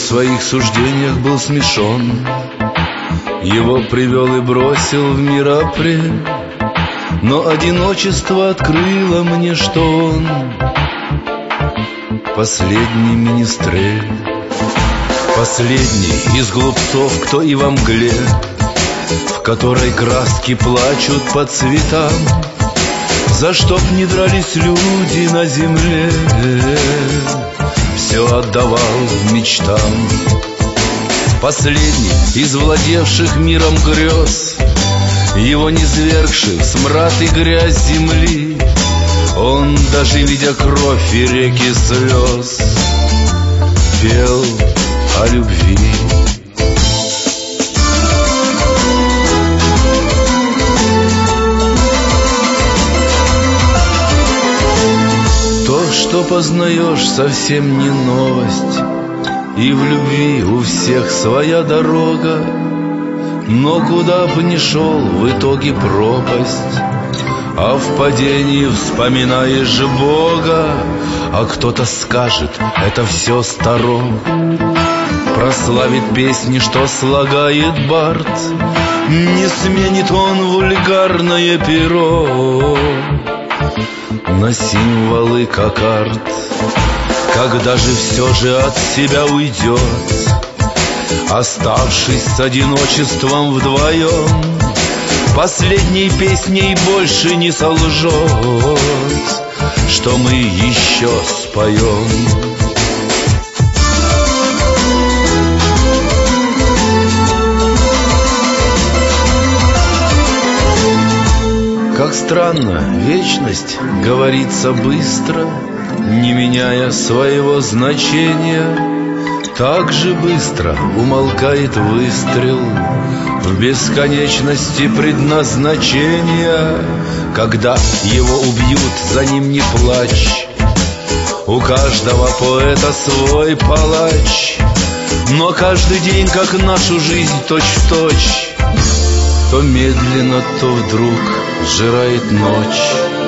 своих суждениях был смешон. Его привел и бросил в мир апрель, но одиночество открыло мне, что он последний министрель. Последний из глупцов, кто и во мгле, в которой краски плачут по цветам, за чтоб не дрались люди на земле, все отдавал мечтам. Последний из владевших миром грез, его низвергших смрад и грязь земли, он, даже видя кровь и реки слез, пел о любви. То, что познаешь, совсем не новость, и в любви у всех своя дорога, но куда бы ни шел, в итоге пропасть, а в падении вспоминаешь Бога. А кто-то скажет, это все старо, прославит песни, что слагает бард, не сменит он вульгарное перо на символы кокард. Когда же все же от себя уйдет, оставшись с одиночеством вдвоем, последней песней больше не солжет, что мы еще споем. Как странно, вечность говорится быстро, не меняя своего значения. Так же быстро умолкает выстрел в бесконечности предназначения. Когда его убьют, за ним не плачь, у каждого поэта свой палач. Но каждый день, как нашу жизнь точь-в-точь, то медленно, то вдруг сжирает ночь.